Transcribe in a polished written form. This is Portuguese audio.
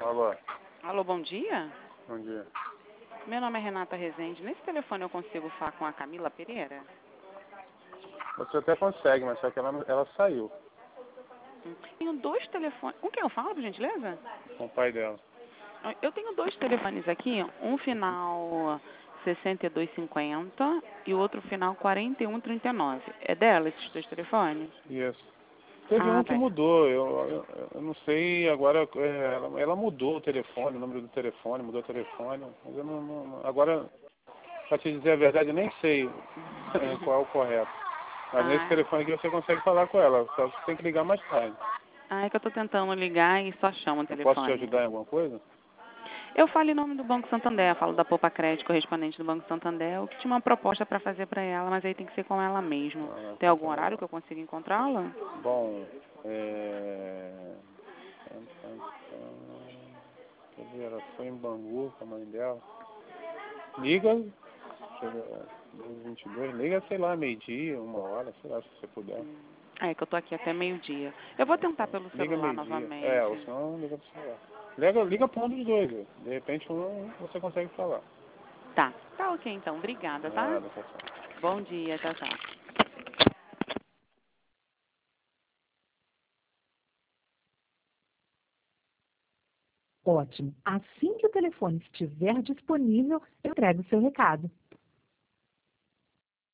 Alô, Alô, bom dia. bom dia. Meu nome é Renata Rezende. Nesse telefone eu consigo falar com a Camila Pereira? Você até consegue, mas só que ela saiu Tenho dois telefones. Com quem eu falo, por gentileza? com o pai dela. Eu tenho dois telefones aqui. Um final 6250 e o outro final 4139. É dela esses dois telefones? Isso. Teve um que Tá. mudou, eu não sei agora, ela mudou o telefone, o número do telefone, mudou o telefone, mas eu agora, pra te dizer a verdade, eu nem sei qual é o correto. Mas nesse telefone aqui você consegue falar com ela, só você tem que ligar mais tarde. É que eu tô tentando ligar e só chama o Eu posso te telefone. ajudar em alguma coisa? Eu falo em nome do Banco Santander, falo da Poupa Crédito, correspondente do Banco Santander, eu que tinha uma proposta para fazer para ela, mas aí tem que ser com ela mesmo. Tem Então algum tá horário legal. que eu consiga encontrá-la? Bom, quer dizer, ela foi em Bangu com a mãe dela. Liga, deixa eu ver, 22, liga, sei lá, meio-dia, 1 hora, sei lá, se você puder. É que eu tô aqui até meio-dia. Eu vou tentar pelo Liga celular meio-dia. Ou novamente. senão liga pro celular. Liga pra um dos dois, de repente um você consegue falar. Tá ok então. Obrigada, tá? Nada, pessoal. Bom dia, tchau, tchau. Ótimo. Assim que o telefone estiver disponível, eu entrego o seu recado.